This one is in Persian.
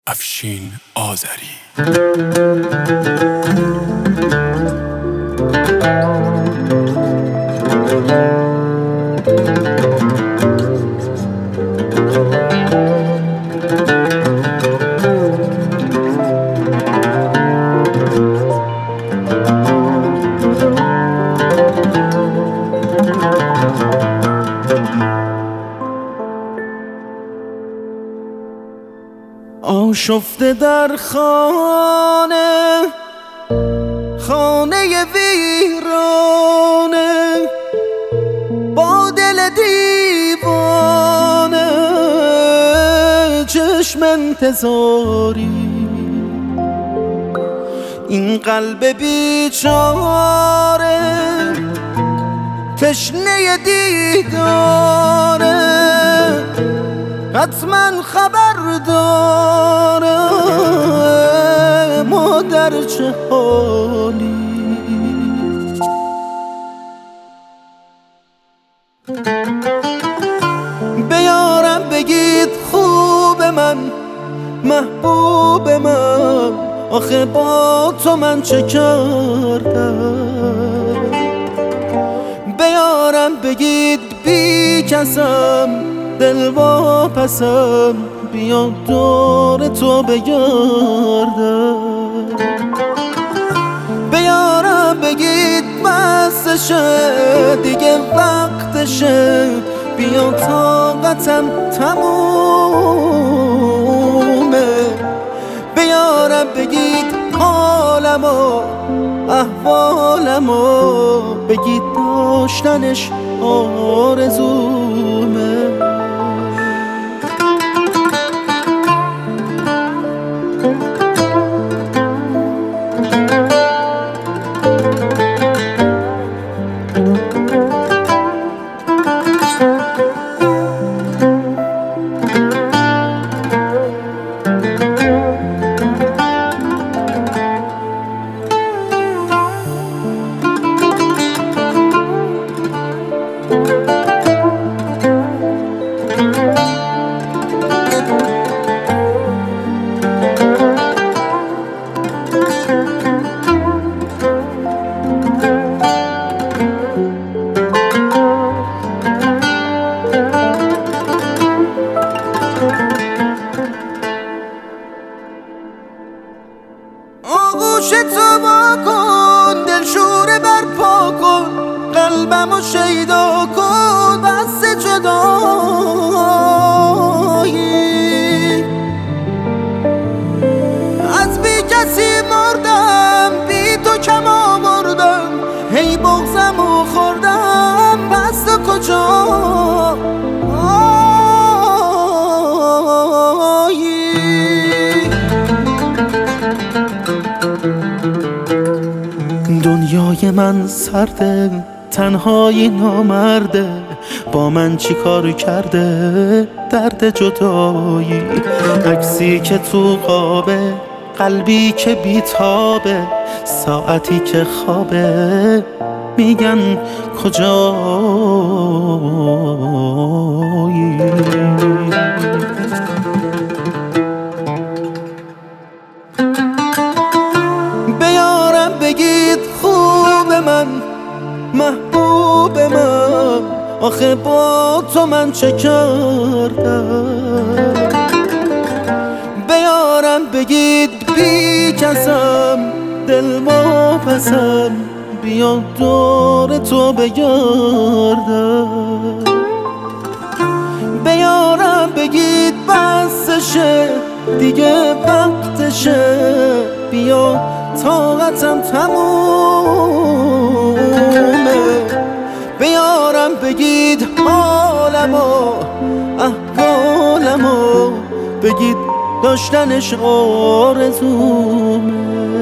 افشین آذری. آشفته در خانه ویرانه، با دل دیوانه چشم انتظاری. این قلب بیچاره تشنه دیداره، حتما خبر داره ما در چه حالی. بیارم بگید خوب من، محبوب من، آخه با تو من چه کردم. بیارم بگید بی کسم، دل واپسم، بیا دور تو بگردم. بیارم بگید بسشه دیگه وقتشه، بیا طاقتم تمومه. بیارم بگید حالمو احوالمو، بگید داشتنش آرزومه. آغوش تو با کن، دلشوره برپا کن، قلبمو شیدا کن، بس جدایی. از بی کسی مردم، بی تو کم آوردم، هی بغضمو خوردم، پس تو کجا؟ دنیای من سرده، تنهایی نامرده، با من چی کار کرده درد جدایی. عکسی که تو قابه، قلبی که بیتابه، ساعتی که خوابه، میگن کجایی. بیارم بگید خوب من، محبوب من، آخه با تو من چه کردم. بیارم بگید بی کسم، دل واپسم، بیا دور تو بگردم. بیارم بگید بسشه دیگه وقتشه، بیا طاقتم تمومه. بیارم بگید حالمو احوالمو، بگید داشتنش آرزومه.